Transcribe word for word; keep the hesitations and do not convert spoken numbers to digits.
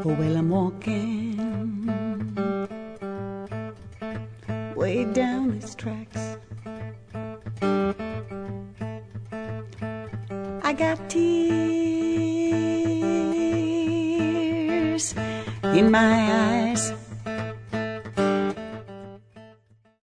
Oh, well, I'm walking way down these tracks. I got tears in my eyes.